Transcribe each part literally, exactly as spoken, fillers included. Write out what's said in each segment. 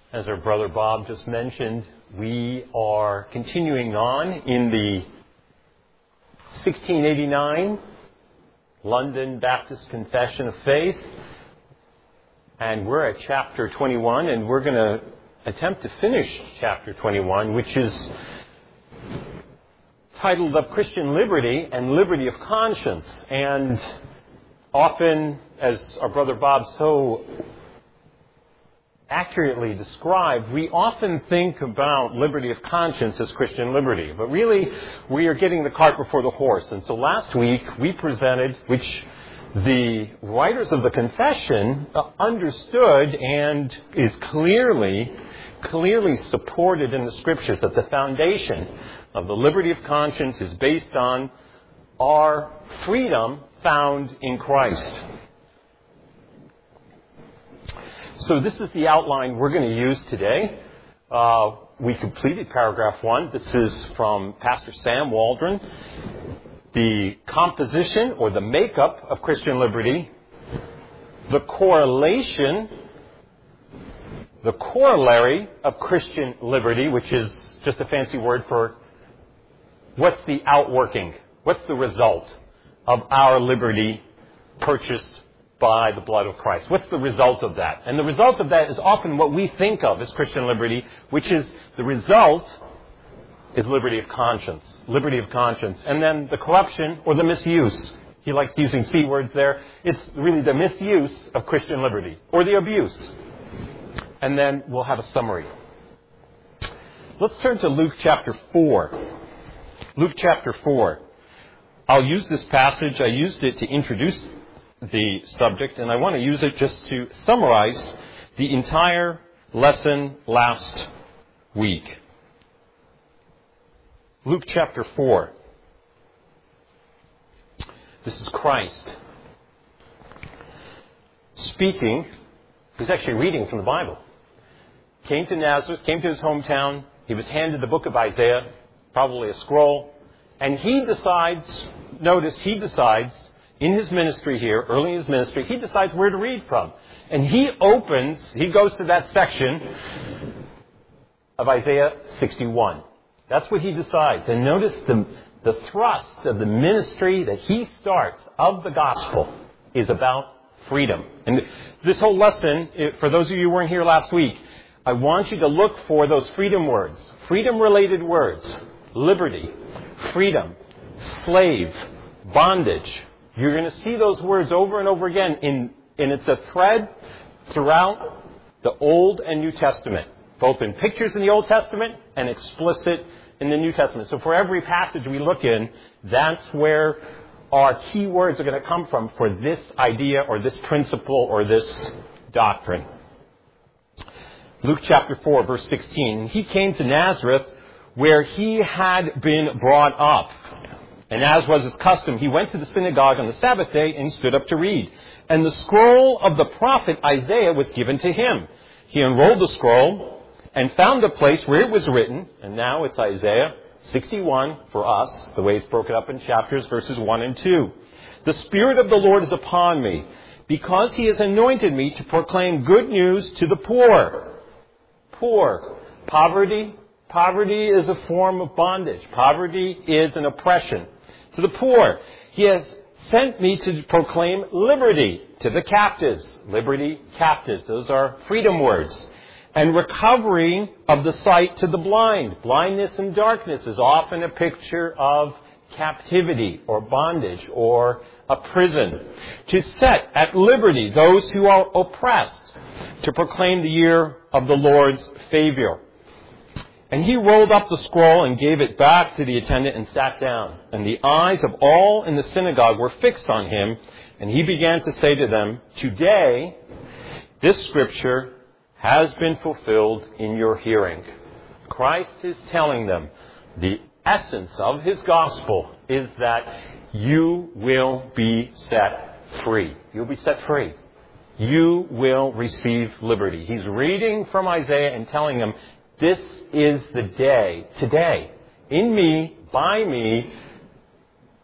As our brother Bob just mentioned, we are continuing on in the sixteen eighty-nine London Baptist Confession of Faith. And we're at chapter twenty-one, and we're going to attempt to finish chapter twenty-one, which is titled Of Christian Liberty and Liberty of Conscience. And often, as our brother Bob so accurately described, we often think about liberty of conscience as Christian liberty. But really, we are getting the cart before the horse. And so last week, we presented, which the writers of the confession understood and is clearly, clearly supported in the Scriptures, that the foundation of the liberty of conscience is based on our freedom found in Christ. So this is the outline we're going to use today. Uh, we completed paragraph one. This is from Pastor Sam Waldron. The composition or the makeup of Christian liberty, the correlation, the corollary of Christian liberty, which is just a fancy word for what's the outworking, what's the result of our liberty purchased by the blood of Christ. What's the result of that? And the result of that is often what we think of as Christian liberty, which is the result is liberty of conscience. Liberty of conscience. And then the corruption or the misuse. He likes using C words there. It's really the misuse of Christian liberty or the abuse. And then we'll have a summary. Let's turn to Luke chapter four. Luke chapter four. I'll use this passage. I used it to introduce the subject, and I want to use it just to summarize the entire lesson last week. Luke chapter four. This is Christ speaking. He's actually reading from the Bible. Came to Nazareth, came to his hometown. He was handed the book of Isaiah, probably a scroll. And he decides, notice he decides, in his ministry here, early in his ministry, he decides where to read from. And he opens, he goes to that section of Isaiah sixty-one. That's what he decides. And notice the, the thrust of the ministry that he starts of the gospel is about freedom. And this whole lesson, for those of you who weren't here last week, I want you to look for those freedom words, freedom-related words, liberty, freedom, slave, bondage. You're going to see those words over and over again, in, and it's a thread throughout the Old and New Testament, both in pictures in the Old Testament and explicit in the New Testament. So for every passage we look in, that's where our key words are going to come from for this idea or this principle or this doctrine. Luke chapter four, verse sixteen. He came to Nazareth where he had been brought up. And as was his custom, he went to the synagogue on the Sabbath day and he stood up to read. And the scroll of the prophet Isaiah was given to him. He unrolled the scroll and found a place where it was written, and now it's Isaiah sixty-one for us, the way it's broken up in chapters, verses one and two. The Spirit of the Lord is upon me, because he has anointed me to proclaim good news to the poor. Poor. Poverty. Poverty is a form of bondage. Poverty is an oppression. To the poor, he has sent me to proclaim liberty to the captives. Liberty, captives. Those are freedom words. And recovery of the sight to the blind. Blindness and darkness is often a picture of captivity or bondage or a prison. To set at liberty those who are oppressed. To proclaim the year of the Lord's favor. And he rolled up the scroll and gave it back to the attendant and sat down. And the eyes of all in the synagogue were fixed on him. And he began to say to them, today, this scripture has been fulfilled in your hearing. Christ is telling them the essence of his gospel is that you will be set free. You'll be set free. You will receive liberty. He's reading from Isaiah and telling them, this is the day, today, in me, by me,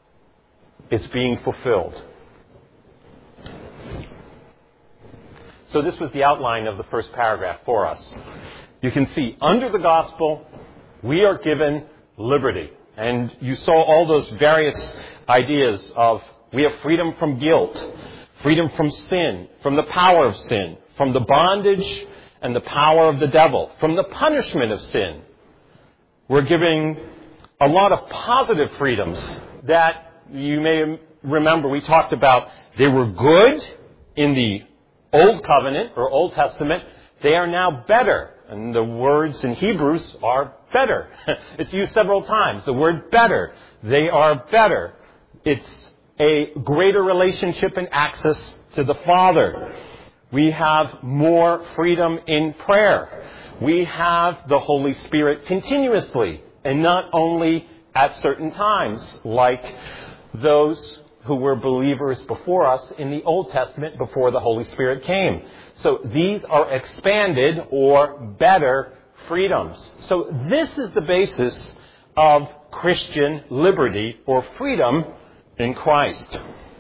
it's being fulfilled. So this was the outline of the first paragraph for us. You can see, under the gospel, we are given liberty. And you saw all those various ideas of we have freedom from guilt, freedom from sin, from the power of sin, from the bondage and the power of the devil, from the punishment of sin. We're giving a lot of positive freedoms that you may remember we talked about. They were good in the Old Covenant or Old Testament. They are now better. And the words in Hebrews are better. It's used several times. The word better. They are better. It's a greater relationship and access to the Father. We have more freedom in prayer. We have the Holy Spirit continuously and not only at certain times, like those who were believers before us in the Old Testament before the Holy Spirit came. So these are expanded or better freedoms. So this is the basis of Christian liberty or freedom in Christ.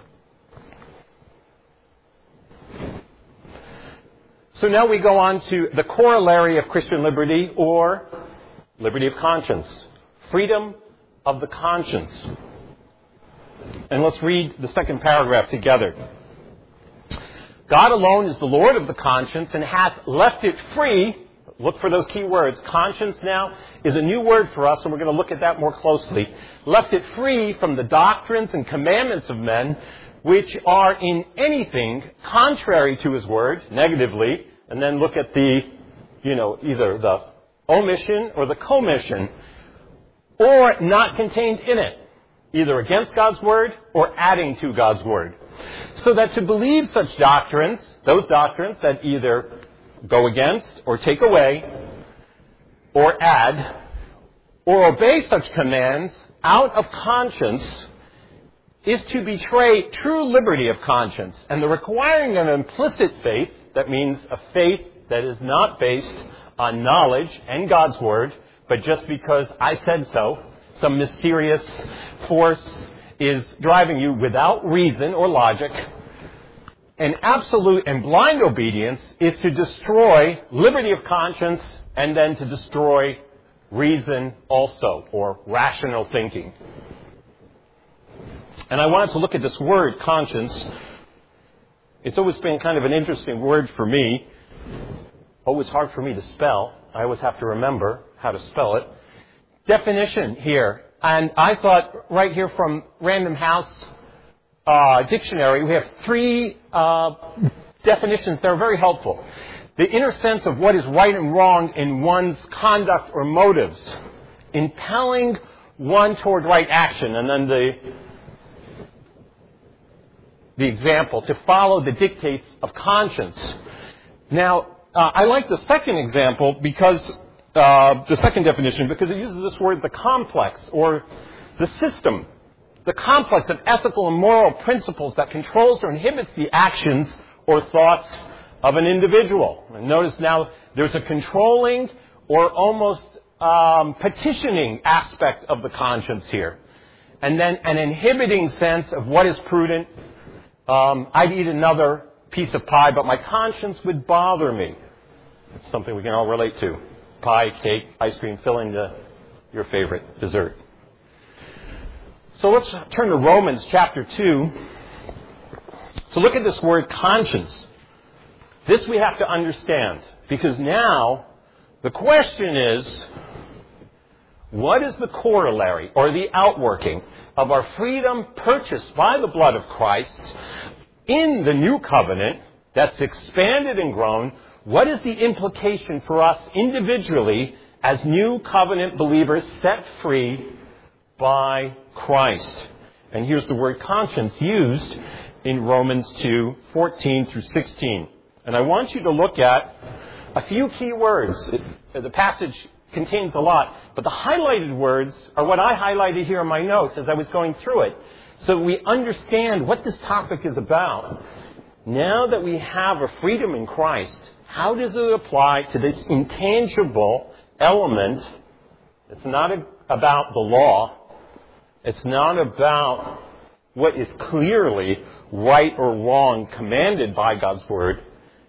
So now we go on to the corollary of Christian liberty or liberty of conscience. Freedom of the conscience. And let's read the second paragraph together. God alone is the Lord of the conscience and hath left it free. Look for those key words. Conscience now is a new word for us, and we're going to look at that more closely. Left it free from the doctrines and commandments of men, which are in anything contrary to his word, negatively, and then look at the, you know, either the omission or the commission, or not contained in it, either against God's word or adding to God's word. So that to believe such doctrines, those doctrines that either go against or take away or add or obey such commands out of conscience is to betray true liberty of conscience. And the requiring of implicit faith, that means a faith that is not based on knowledge and God's word, but just because I said so, some mysterious force is driving you without reason or logic. And absolute and blind obedience is to destroy liberty of conscience and then to destroy reason also, or rational thinking. And I wanted to look at this word, conscience. It's always been kind of an interesting word for me. Always hard for me to spell. I always have to remember how to spell it. Definition here. And I thought right here from Random House uh, Dictionary, we have three uh, definitions that are very helpful. The inner sense of what is right and wrong in one's conduct or motives, impelling one toward right action, and then the the example, to follow the dictates of conscience. Now, uh, I like the second example because Uh, the second definition, because it uses this word, the complex, or the system, the complex of ethical and moral principles that controls or inhibits the actions or thoughts of an individual. And notice now there's a controlling or almost um, petitioning aspect of the conscience here. And then an inhibiting sense of what is prudent. Um, I'd eat another piece of pie, but my conscience would bother me. It's something we can all relate to. Pie, cake, ice cream, fill in the, your favorite dessert. So let's turn to Romans chapter two to look at this word conscience. This we have to understand, because now the question is, what is the corollary or the outworking of our freedom purchased by the blood of Christ in the new covenant that's expanded and grown? What is the implication for us individually as new covenant believers set free by Christ? And here's the word conscience used in Romans two, fourteen through sixteen. And I want you to look at a few key words. It, the passage contains a lot, but the highlighted words are what I highlighted here in my notes as I was going through it. So we understand what this topic is about. Now that we have a freedom in Christ, how does it apply to this intangible element? It's not a, about the law. It's not about what is clearly right or wrong commanded by God's word.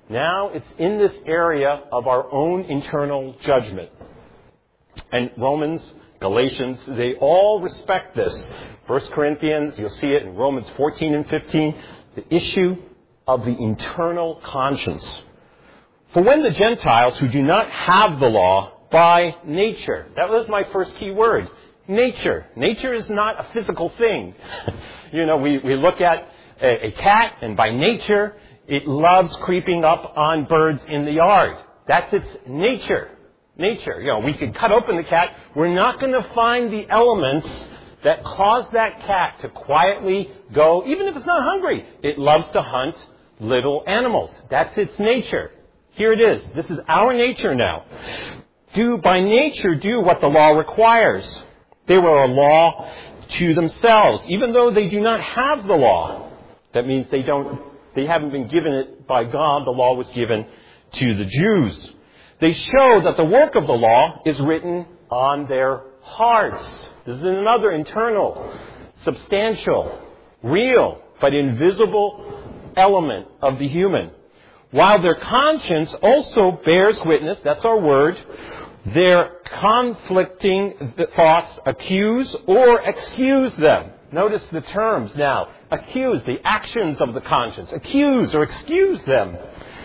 Now it's in this area of our own internal judgment. And Romans, Galatians, they all respect this. First Corinthians, you'll see it in Romans fourteen and fifteen, the issue of the internal conscience. For when the Gentiles who do not have the law by nature, that was my first key word, nature. Nature is not a physical thing. You know, we, we look at a, a cat, and by nature, it loves creeping up on birds in the yard. That's its nature. Nature. You know, we could cut open the cat. We're not going to find the elements that cause that cat to quietly go, even if it's not hungry. It loves to hunt little animals. That's its nature. Here it is. This is our nature now. Do, by nature, do what the law requires. They were a law to themselves, even though they do not have the law. That means they don't, they haven't been given it by God. The law was given to the Jews. They show that the work of the law is written on their hearts. This is another internal, substantial, real, but invisible element of the human. While their conscience also bears witness, that's our word, their conflicting thoughts accuse or excuse them. Notice the terms now. Accuse, the actions of the conscience. Accuse or excuse them.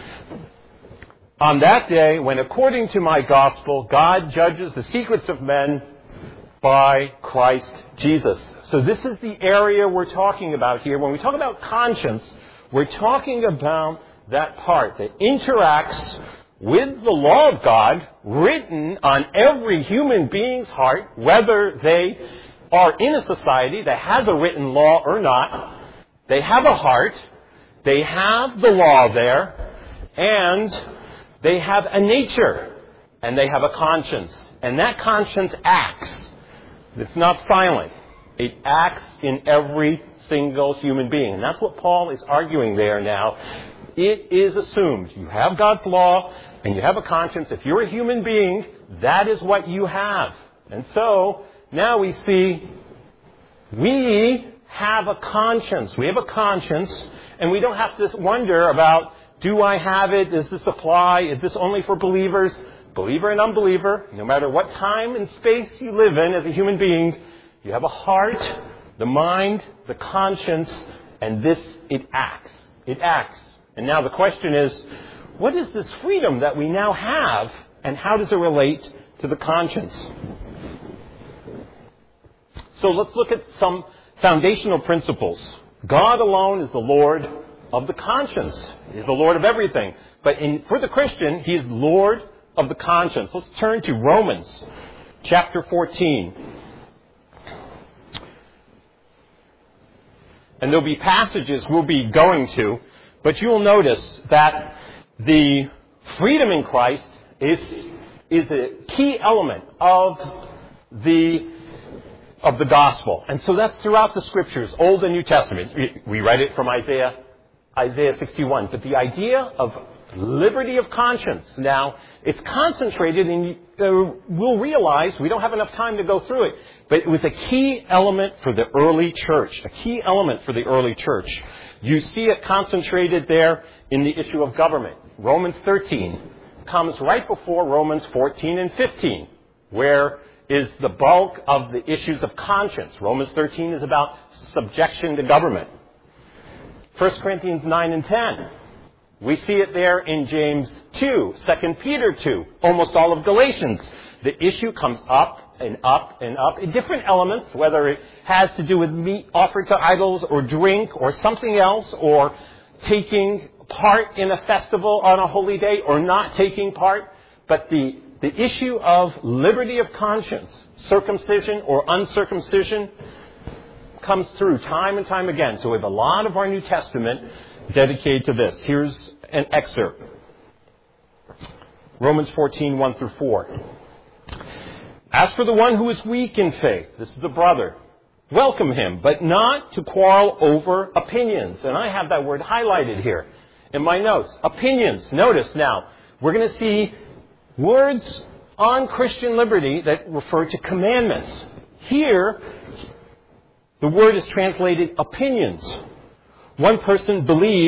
On that day, when according to my gospel, God judges the secrets of men by Christ Jesus. So this is the area we're talking about here. When we talk about conscience, we're talking about that part that interacts with the law of God written on every human being's heart, whether they are in a society that has a written law or not. They have a heart, they have the law there, and they have a nature, and they have a conscience. And that conscience acts. It's not silent. It acts in every single human being. And that's what Paul is arguing there now. It is assumed. You have God's law, and you have a conscience. If you're a human being, that is what you have. And so, now we see, we have a conscience. We have a conscience, and we don't have to wonder about, do I have it? Does this apply? Is this only for believers? Believer and unbeliever, no matter what time and space you live in as a human being, you have a heart, the mind, the conscience, and this, it acts. It acts. And now the question is, what is this freedom that we now have, and how does it relate to the conscience? So let's look at some foundational principles. God alone is the Lord of the conscience. He is the Lord of everything. But in, for the Christian, He is Lord of the conscience. Let's turn to Romans chapter fourteen. And there'll be passages we'll be going to, but you will notice that the freedom in Christ is, is a key element of the of the gospel. And so that's throughout the scriptures, Old and New Testament. We, we read it from Isaiah, Isaiah sixty-one. But the idea of liberty of conscience, now, it's concentrated in, uh, we'll realize, we don't have enough time to go through it, but it was a key element for the early church, a key element for the early church. You see it concentrated there in the issue of government. Romans thirteen comes right before Romans fourteen and fifteen, where is the bulk of the issues of conscience. Romans thirteen is about subjection to government. First Corinthians nine and ten. We see it there in James two, Second Peter two, almost all of Galatians. The issue comes up and up and up in different elements, whether it has to do with meat offered to idols or drink or something else, or taking part in a festival on a holy day or not taking part. But the, the issue of liberty of conscience, circumcision or uncircumcision, comes through time and time again. So we have a lot of our New Testament dedicated to this. Here's an excerpt. Romans fourteen, one through four. As for the one who is weak in faith, this is a brother, welcome him, but not to quarrel over opinions. And I have that word highlighted here in my notes. Opinions. Notice now, we're going to see words on Christian liberty that refer to commandments. Here, the word is translated opinions. One person believes,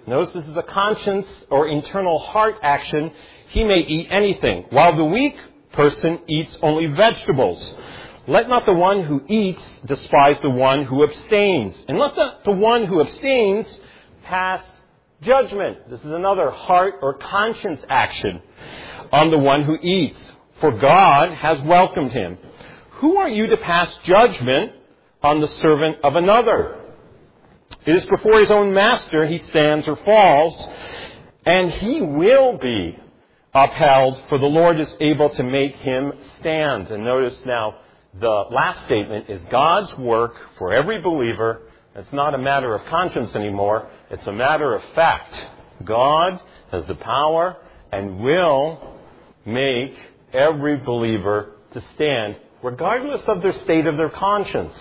Notice this is a conscience or internal heart action. He may eat anything, while the weak person eats only vegetables. Let not the one who eats despise the one who abstains, and let the, the one who abstains pass judgment. This is another heart or conscience action on the one who eats, for God has welcomed him. Who are you to pass judgment on the servant of another? It is before his own master he stands or falls, and he will be upheld, for the Lord is able to make him stand. And notice now, the last statement is God's work for every believer. It's not a matter of conscience anymore. It's a matter of fact. God has the power and will make every believer to stand, regardless of their state of their conscience.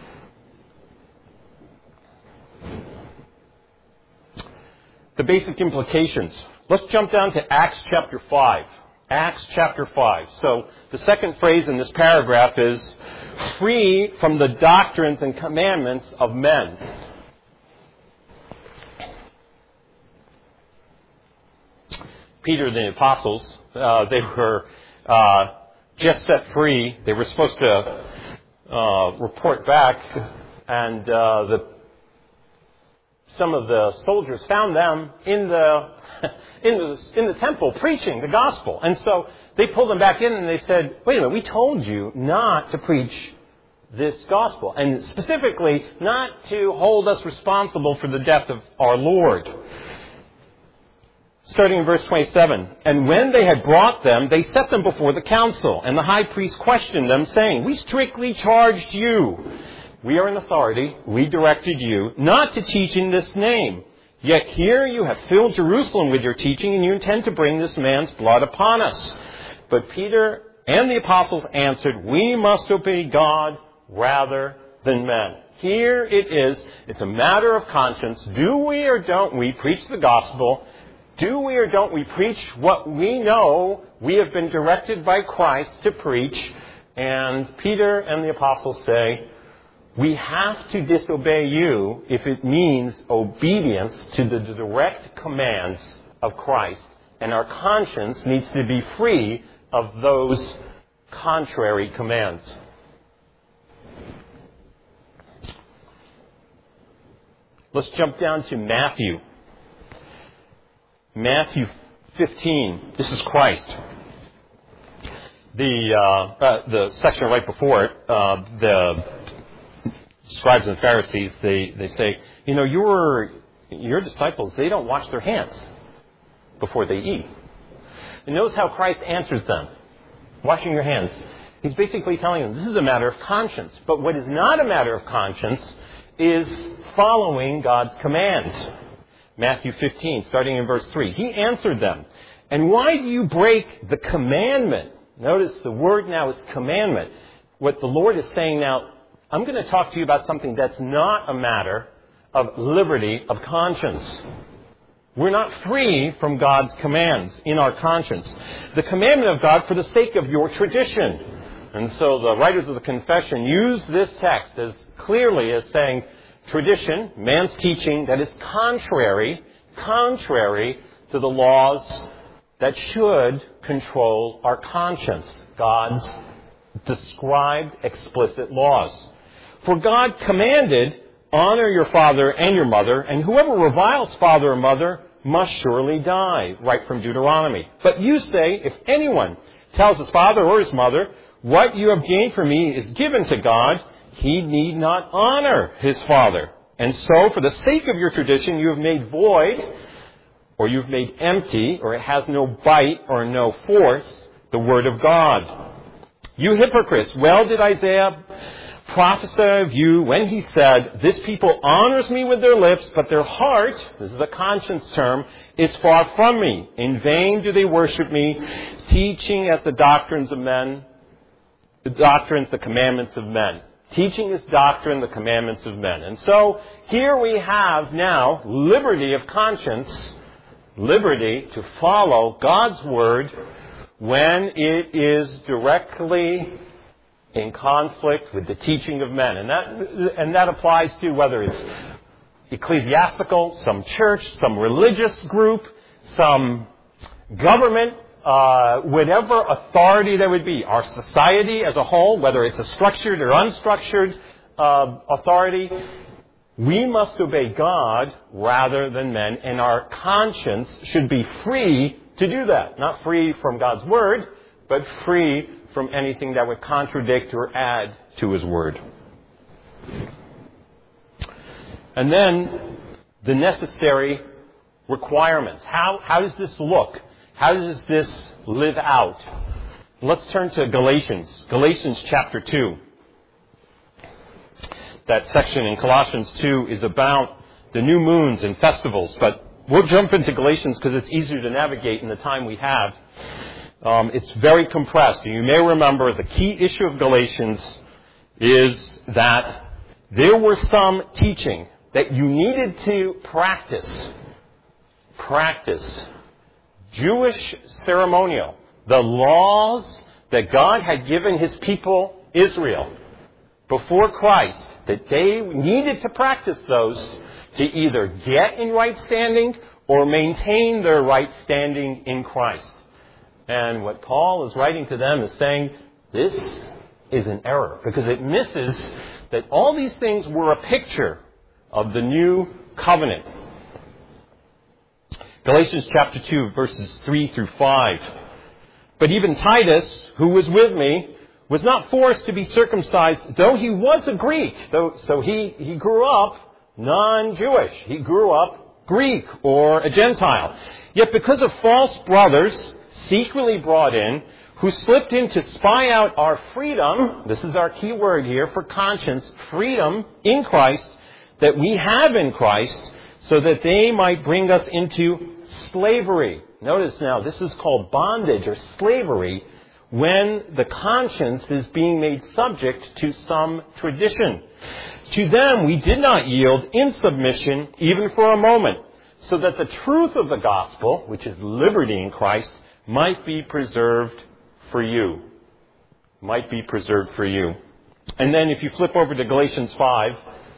The basic implications. Let's jump down to Acts chapter five. Acts chapter five. So the second phrase in this paragraph is free from the doctrines and commandments of men. Peter and the apostles, uh, they were uh, just set free. They were supposed to uh, report back, and uh, the some of the soldiers found them in the in the in the temple preaching the gospel. And so they pulled them back in and they said, wait a minute, we told you not to preach this gospel, and specifically not to hold us responsible for the death of our Lord. Starting in verse twenty-seven, and when they had brought them, they set them before the council, and the high priest questioned them, saying, we strictly charged you. We are in authority. We directed you not to teach in this name. Yet here you have filled Jerusalem with your teaching, and you intend to bring this man's blood upon us. But Peter and the apostles answered, we must obey God rather than men. Here it is. It's a matter of conscience. Do we or don't we preach the gospel? Do we or don't we preach what we know we have been directed by Christ to preach? And Peter and the apostles say, we have to disobey you if it means obedience to the direct commands of Christ. And our conscience needs to be free of those contrary commands. Let's jump down to Matthew. Matthew fifteen. This is Christ. The, uh, uh, the section right before it, uh, the scribes and Pharisees, they, they say, you know, your, your disciples, they don't wash their hands before they eat. And notice how Christ answers them. Washing your hands. He's basically telling them this is a matter of conscience. But what is not a matter of conscience is following God's commands. Matthew fifteen, starting in verse three. He answered them, and why do you break the commandment? Notice the word now is commandment. What the Lord is saying now, I'm going to talk to you about something that's not a matter of liberty of conscience. We're not free from God's commands in our conscience. The commandment of God for the sake of your tradition. And so the writers of the confession use this text as clearly as saying tradition, man's teaching that is contrary, contrary to the laws that should control our conscience. God's described explicit laws. For God commanded, honor your father and your mother, and whoever reviles father or mother must surely die, right from Deuteronomy. But you say, if anyone tells his father or his mother, what you have gained from me is given to God, he need not honor his father. And so, for the sake of your tradition, you have made void, or you've made empty, or it has no bite or no force, the word of God. You hypocrites, well did Isaiah prophesy of you when he said, this people honors me with their lips, but their heart, this is a conscience term, is far from me. In vain do they worship me, teaching as the doctrines of men, the doctrines, the commandments of men. Teaching this doctrine, the commandments of men. And so, here we have now liberty of conscience, liberty to follow God's word when it is directly in conflict with the teaching of men. And that, and that applies to whether it's ecclesiastical, some church, some religious group, some government, uh, whatever authority there would be, our society as a whole, whether it's a structured or unstructured uh, authority, we must obey God rather than men, and our conscience should be free to do that. Not free from God's Word, but free from anything that would contradict or add to His Word. And then the necessary requirements. How, how does this look? How does this live out? Let's turn to Galatians. Galatians chapter two. That section in Colossians two is about the new moons and festivals, but we'll jump into Galatians because it's easier to navigate in the time we have. Um, it's very compressed. And you may remember the key issue of Galatians is that there were some teaching that you needed to practice. Practice. Jewish ceremonial. The laws that God had given His people, Israel, before Christ, that they needed to practice those to either get in right standing or maintain their right standing in Christ. And what Paul is writing to them is saying, this is an error, because it misses that all these things were a picture of the new covenant. Galatians chapter two, verses three through five. But even Titus, who was with me, was not forced to be circumcised, though he was a Greek. Though, so he, he grew up non-Jewish. He grew up Greek or a Gentile. Yet because of false brothers secretly brought in, who slipped in to spy out our freedom, this is our key word here for conscience, freedom in Christ, that we have in Christ, so that they might bring us into slavery. Notice now, this is called bondage or slavery, when the conscience is being made subject to some tradition. To them we did not yield in submission even for a moment, so that the truth of the gospel, which is liberty in Christ, might be preserved for you. Might be preserved for you. And then if you flip over to Galatians five,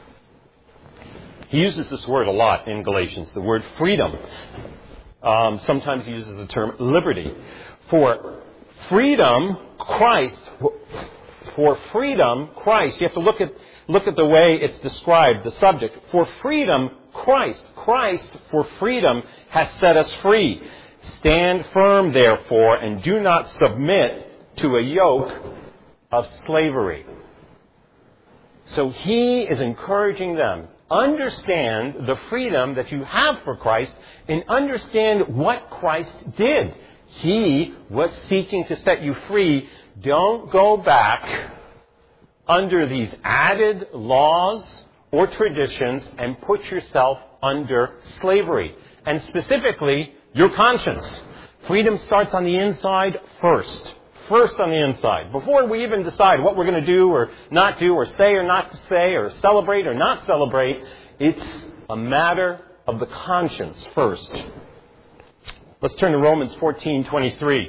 he uses this word a lot in Galatians, the word freedom. Um, sometimes he uses the term liberty. For freedom, Christ, for freedom, Christ, you have to look at, look at the way it's described, the subject. For freedom, Christ, Christ for freedom has set us free. Stand firm, therefore, and do not submit to a yoke of slavery. So he is encouraging them. Understand the freedom that you have for Christ and understand what Christ did. He was seeking to set you free. Don't go back under these added laws or traditions and put yourself under slavery. And specifically, your conscience. Freedom starts on the inside first. First on the inside. Before we even decide what we're going to do or not do or say or not to say or celebrate or not celebrate, it's a matter of the conscience first. Let's turn to Romans fourteen twenty-three.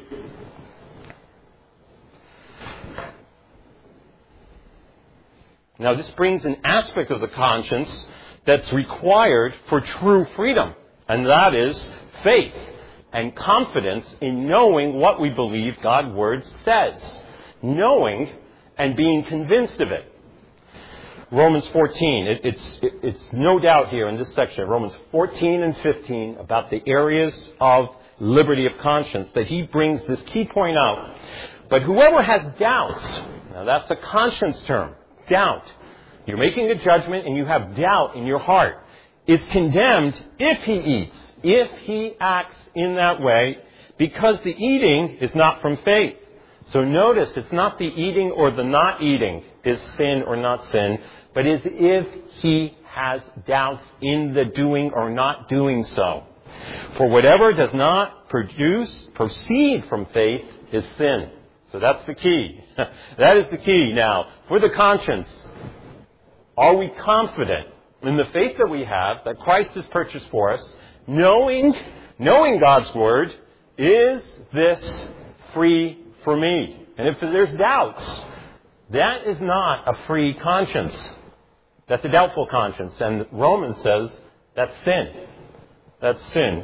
Now this brings an aspect of the conscience that's required for true freedom, and that is faith and confidence in knowing what we believe God's Word says. Knowing and being convinced of it. Romans fourteen, it, it's, it, it's no doubt here in this section, Romans fourteen and fifteen, about the areas of liberty of conscience, that he brings this key point out. But whoever has doubts, now that's a conscience term, doubt. You're making a judgment and you have doubt in your heart, is condemned if he eats, if he acts in that way, because the eating is not from faith. So notice, it's not the eating or the not eating is sin or not sin, but is if he has doubts in the doing or not doing so. For whatever does not produce, proceed from faith is sin. So that's the key. That is the key. Now, for the conscience, are we confident in the faith that we have, that Christ has purchased for us, knowing, knowing God's Word, is this free for me? And if there's doubts, that is not a free conscience. That's a doubtful conscience. And Romans says that's sin. That's sin.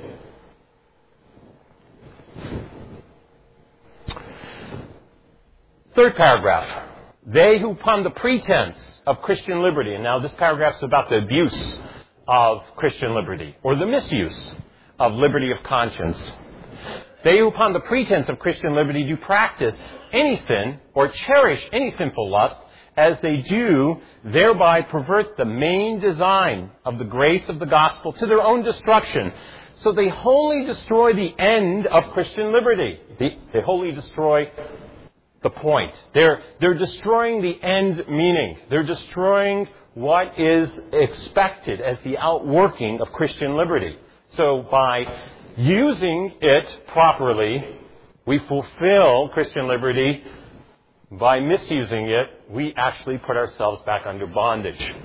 Third paragraph. They who upon the pretense of Christian liberty, and now this paragraph is about the abuse of Christian liberty, or the misuse of liberty of conscience. They who upon the pretense of Christian liberty do practice any sin or cherish any sinful lust, as they do, thereby pervert the main design of the grace of the gospel to their own destruction. So they wholly destroy the end of Christian liberty. They, they wholly destroy the point. They're, they're destroying the end meaning. They're destroying what is expected as the outworking of Christian liberty. So by using it properly, we fulfill Christian liberty. By misusing it, we actually put ourselves back under bondage.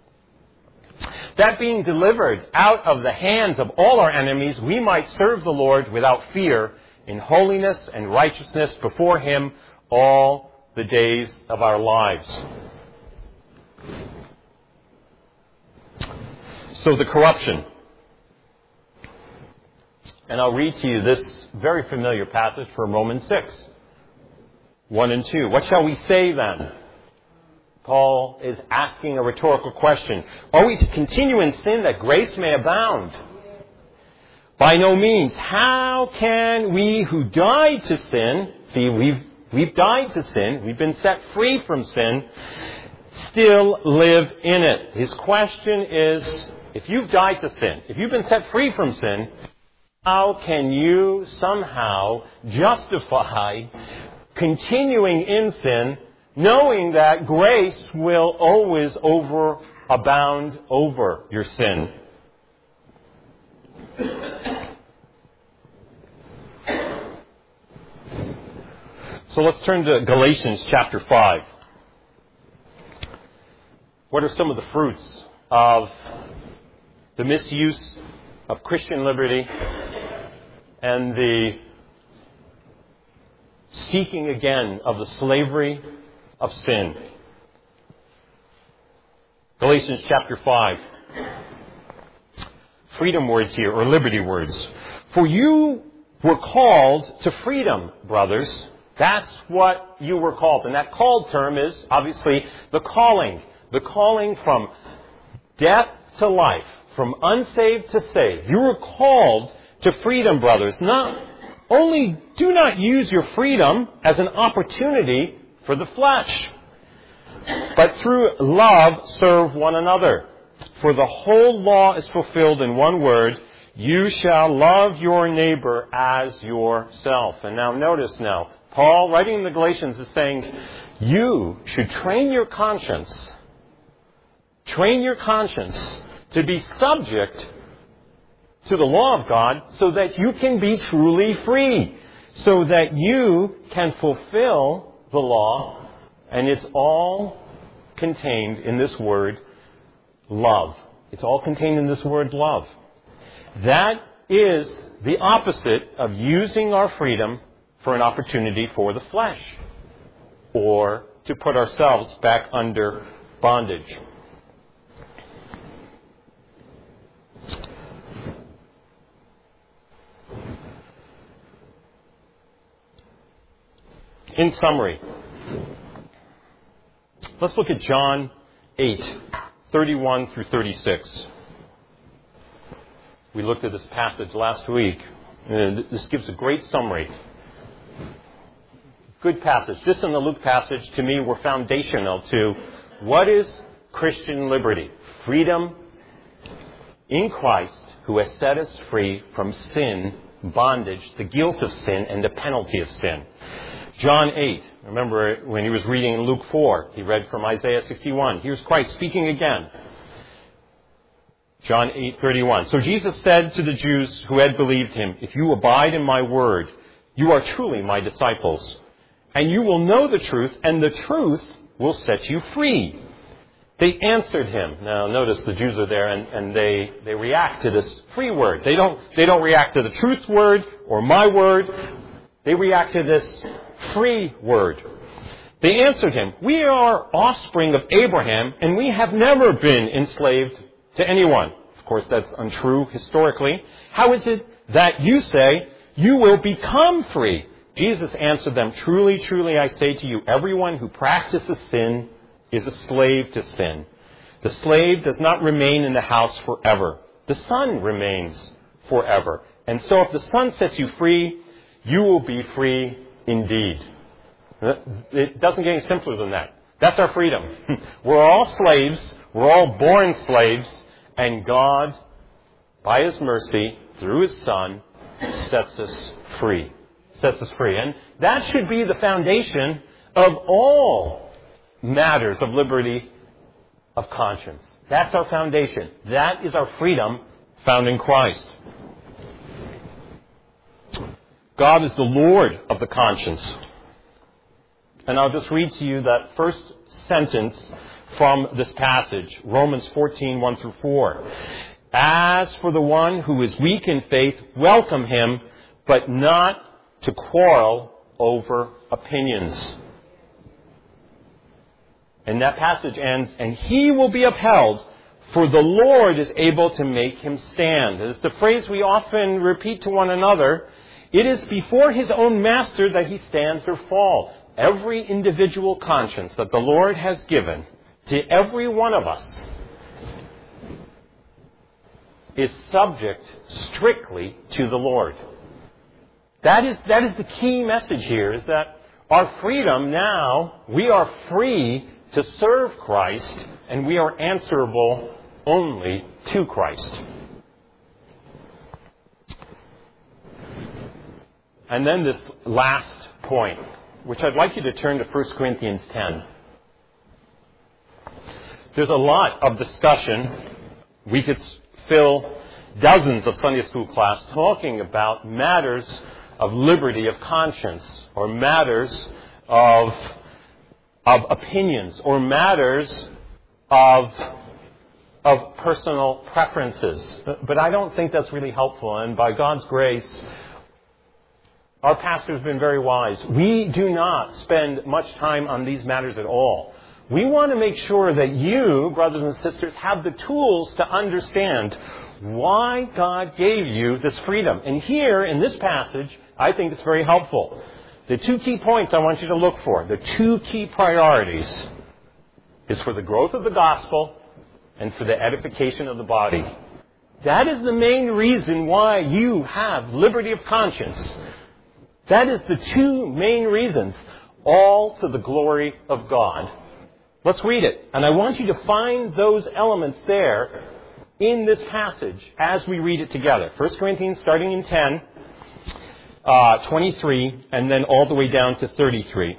That being delivered out of the hands of all our enemies, we might serve the Lord without fear in holiness and righteousness before Him all the days of our lives. So the corruption. And I'll read to you this very familiar passage from Romans six, one and two. What shall we say then? Paul is asking a rhetorical question. Are we to continue in sin that grace may abound? By no means. How can we who died to sin, see, we've, we've died to sin, we've been set free from sin, still live in it? His question is, if you've died to sin, if you've been set free from sin, how can you somehow justify continuing in sin, knowing that grace will always over abound over your sin? So let's turn to Galatians chapter five. What are some of the fruits of the misuse of Christian liberty and the seeking again of the slavery of sin? Galatians chapter five. Freedom words here, or liberty words. For you were called to freedom, brothers. That's what you were called. And that called term is obviously the calling. The calling from death to life, from unsaved to saved. You were called to freedom, brothers. Not only do not use your freedom as an opportunity for the flesh, but through love serve one another. For the whole law is fulfilled in one word, you shall love your neighbor as yourself. And now notice now, Paul, writing in the Galatians, is saying, you should train your conscience, train your conscience to be subject to the law of God so that you can be truly free, so that you can fulfill the law. And it's all contained in this word, love. It's all contained in this word, love. That is the opposite of using our freedom for an opportunity for the flesh, or to put ourselves back under bondage. In summary, let's look at John eight, thirty-one through thirty-six. We looked at this passage last week, and this gives a great summary. Good passage. This and the Luke passage, to me, were foundational to what is Christian liberty. Freedom in Christ, who has set us free from sin, bondage, the guilt of sin, and the penalty of sin. John eight, remember when he was reading in Luke four, he read from Isaiah sixty-one. Here's Christ speaking again. John eight, thirty-one. So Jesus said to the Jews who had believed him, if you abide in my word, you are truly my disciples. And you will know the truth, and the truth will set you free. They answered him. Now notice the Jews are there, and, and they, they react to this free word. They don't, they don't react to the truth word or my word. They react to this free word. They answered him, "We are offspring of Abraham, and we have never been enslaved to anyone." Of course, that's untrue historically. "How is it that you say you will become free?" Jesus answered them, "Truly, truly, I say to you, everyone who practices sin is a slave to sin. The slave does not remain in the house forever. The Son remains forever. And so if the Son sets you free, you will be free indeed." It doesn't get any simpler than that. That's our freedom. We're all slaves. We're all born slaves. And God, by His mercy, through His Son, sets us free. Sets us free. And that should be the foundation of all matters of liberty of conscience. That's our foundation. That is our freedom found in Christ. God is the Lord of the conscience. And I'll just read to you that first sentence from this passage, Romans fourteen, one through four. "As for the one who is weak in faith, welcome him, but not to quarrel over opinions." And that passage ends, "And he will be upheld, for the Lord is able to make him stand." It's the phrase we often repeat to one another. It is before his own master that he stands or falls. Every individual conscience that the Lord has given to every one of us is subject strictly to the Lord. That is, that is the key message here, is that our freedom now, we are free to serve Christ, and we are answerable only to Christ. And then this last point, which I'd like you to turn to First Corinthians ten. There's a lot of discussion. We could fill dozens of Sunday school class talking about matters of liberty of conscience, or matters of, of opinions, or matters of, of personal preferences. But I don't think that's really helpful. And by God's grace, our pastor's been very wise. We do not spend much time on these matters at all. We want to make sure that you, brothers and sisters, have the tools to understand why God gave you this freedom. And here, in this passage, I think it's very helpful. The two key points I want you to look for, the two key priorities, is for the growth of the gospel and for the edification of the body. That is the main reason why you have liberty of conscience. That is the two main reasons, all to the glory of God. Let's read it. And I want you to find those elements there in this passage as we read it together. First Corinthians starting in ten, uh, twenty-three, and then all the way down to thirty-three.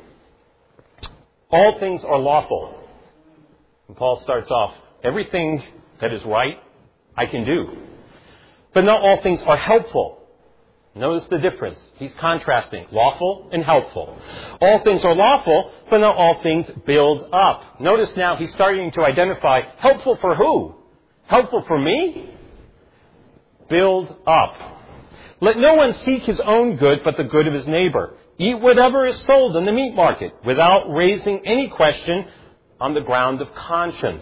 All things are lawful. And Paul starts off, everything that is right, I can do. But not all things are helpful. Notice the difference. He's contrasting lawful and helpful. All things are lawful, but not all things build up. Notice now he's starting to identify helpful for who? Helpful for me? Build up. Let no one seek his own good, but the good of his neighbor. Eat whatever is sold in the meat market, without raising any question on the ground of conscience.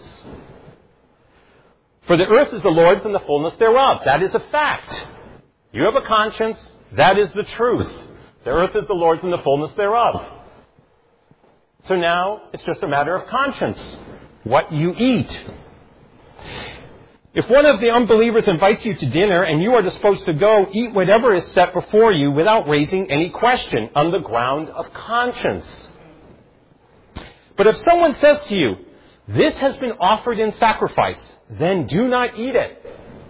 For the earth is the Lord's and the fullness thereof. That is a fact. You have a conscience. That is the truth. The earth is the Lord's and the fullness thereof. So now it's just a matter of conscience. What you eat. If one of the unbelievers invites you to dinner and you are disposed to go, eat whatever is set before you without raising any question on the ground of conscience. But if someone says to you, this has been offered in sacrifice, then do not eat it.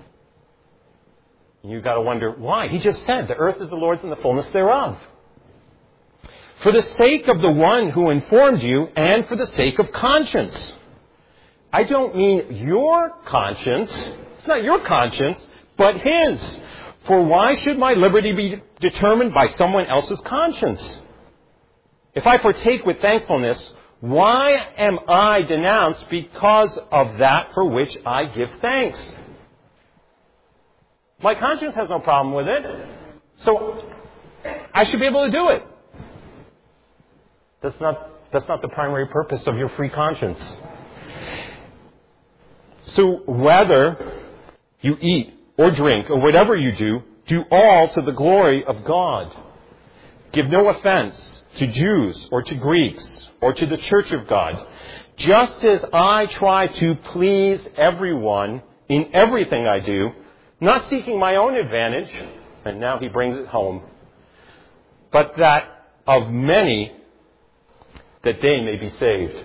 You've got to wonder why. He just said, the earth is the Lord's and the fullness thereof. For the sake of the one who informed you and for the sake of conscience. I don't mean your conscience. It's not your conscience, but his. For why should my liberty be determined by someone else's conscience? If I partake with thankfulness, why am I denounced because of that for which I give thanks? My conscience has no problem with it, so I should be able to do it. That's not That's not the primary purpose of your free conscience. So whether you eat or drink or whatever you do, do all to the glory of God. Give no offense to Jews or to Greeks or to the church of God, just as I try to please everyone in everything I do, not seeking my own advantage, and now he brings it home, but that of many, that they may be saved.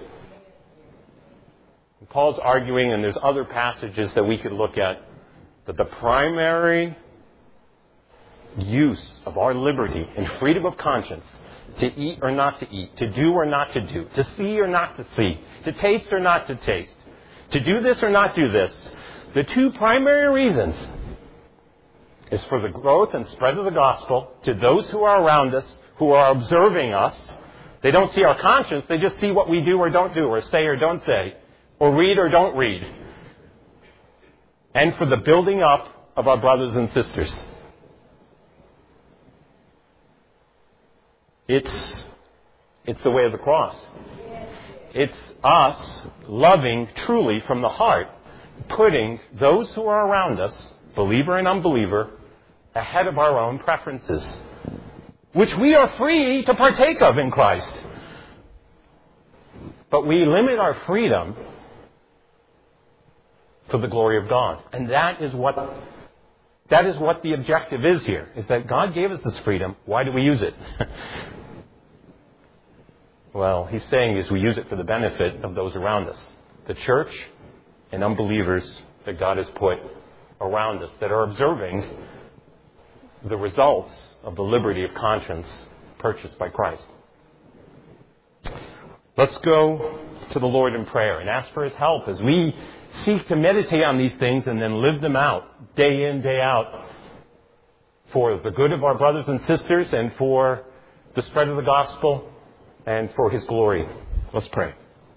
Paul's arguing, and there's other passages that we could look at, that the primary use of our liberty and freedom of conscience to eat or not to eat, to do or not to do, to see or not to see, to taste or not to taste, to do this or not do this, the two primary reasons is for the growth and spread of the gospel to those who are around us, who are observing us. They don't see our conscience, they just see what we do or don't do, or say or don't say, or read or don't read. And for the building up of our brothers and sisters. It's, it's the way of the cross. It's us loving truly from the heart, putting those who are around us, believer and unbeliever, ahead of our own preferences, which we are free to partake of in Christ. But we limit our freedom for the glory of God. And that is what that is what the objective is here, is that God gave us this freedom. Why do we use it? Well, he's saying is we use it for the benefit of those around us. The church and unbelievers that God has put around us that are observing the results of the liberty of conscience purchased by Christ. Let's go to the Lord in prayer and ask for his help as we seek to meditate on these things and then live them out day in, day out for the good of our brothers and sisters and for the spread of the gospel and for his glory. Let's pray.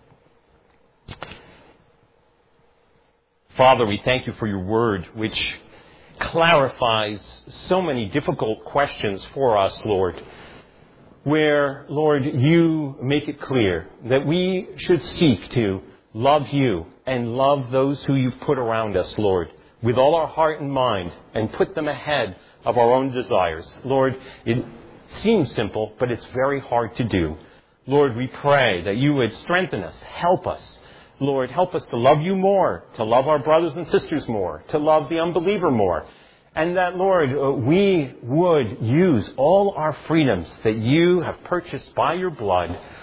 Father, we thank you for your word, which clarifies so many difficult questions for us, Lord, where, Lord, you make it clear that we should seek to love you and love those who you've put around us, Lord, with all our heart and mind, and put them ahead of our own desires. Lord, it seems simple, but it's very hard to do. Lord, we pray that you would strengthen us, help us. Lord, help us to love you more, to love our brothers and sisters more, to love the unbeliever more. And that, Lord, we would use all our freedoms that you have purchased by your blood